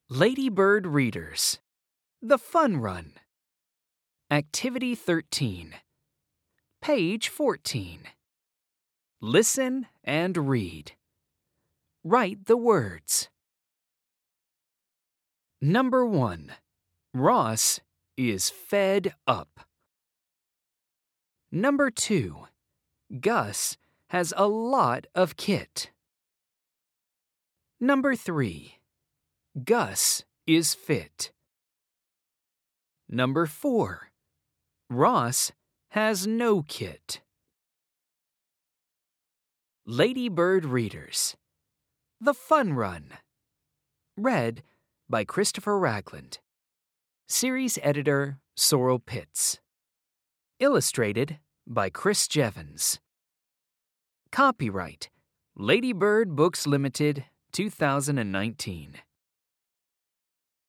Ladybird Readers, The Fun Run. Activity 13. Page 14. Listen and read. Write the words. Number 1. Ross is fed up. Number 2. Gus has a lot of kit. Number 3. Gus is fit. Number 4. Ross has no kit. Ladybird Readers, The Fun Run. Read by Christopher Ragland. Series editor Sorrel Pitts. Illustrated by Chris Jevons. Copyright Ladybird Books Limited, 2019.